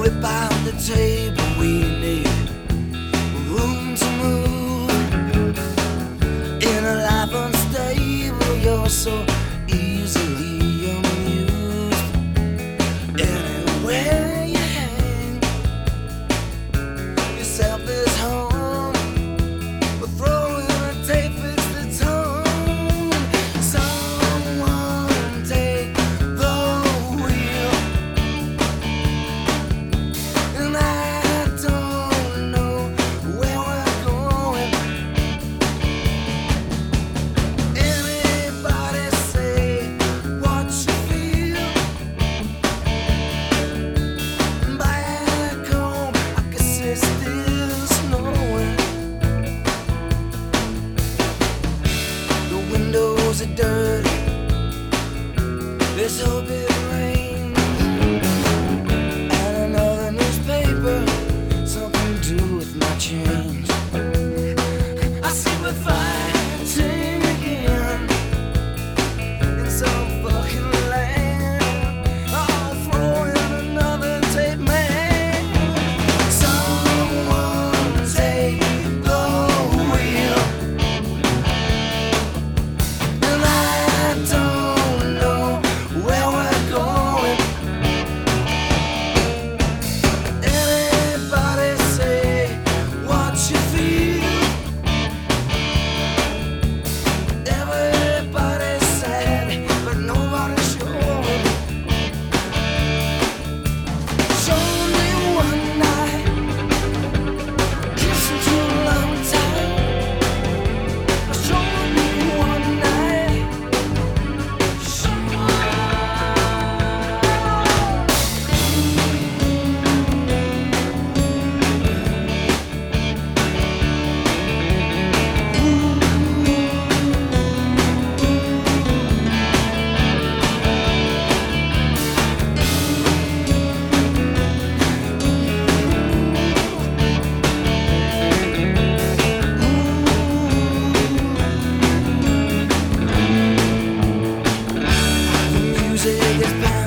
whip out the table, we need room to move. In a life unstable, you're so easily amused. Anywhere you hang, yourself is home. We're throwing a tape, fix the tone. Someone take the wheel, and I don't know where we're going. Anybody say what you feel? Back home, I guess it's still snowing. The windows are dirty, let's hope it rains. And another newspaper, something to do with my change. I see we're fighting again in some fucking land. I'll throw in another tape, man. Someone take the wheel, and I don't know where we're going. Anybody say what you feel? Everybody's sad, but nobody's sure. Show me one night, kissing too long time. Show me one night. The music is